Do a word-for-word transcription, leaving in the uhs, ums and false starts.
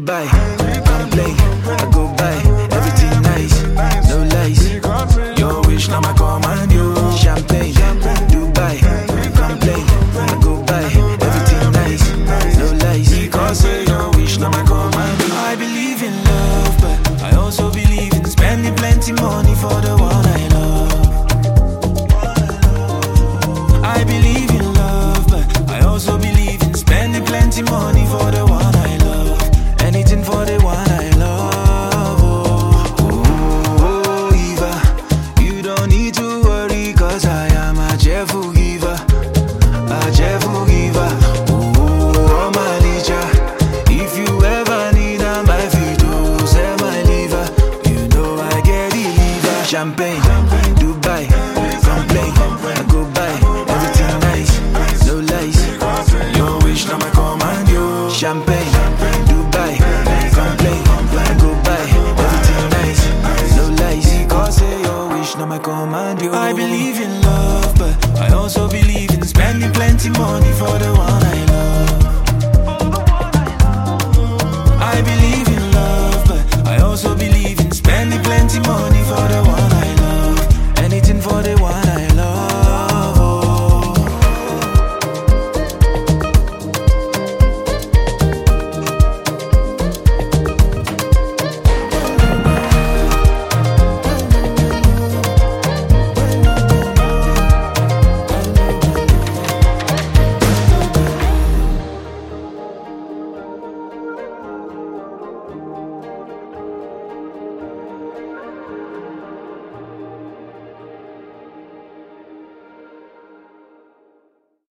Dubai, come play, I go buy everything nice, no lies. Your wish now my command, you. Champagne, Dubai, come play, I go buy everything nice, no lies. Because say your wish now my command. I believe in love, but I also believe in spending plenty money for the one I love. I believe in love, but I also believe in spending plenty money for the one I love. Anything for the one I love. Oh, oh, oh, Eva, you don't need to worry, cause I am a cheerful giver, a cheerful giver. Oh, oh, my licha, if you ever need a my feet, oh, say my liver, you know I get it, liver. Champagne, Dubai, come play, I go buy everything nice, no lies. Your wish now my command, yo. Champagne, Dubai, come play, I go buy everything nice, no lies. Cause say your wish now my command, yo. I believe in love, but I also believe in spending plenty money for the one I love. I believe in love, but I also believe in spending plenty money for the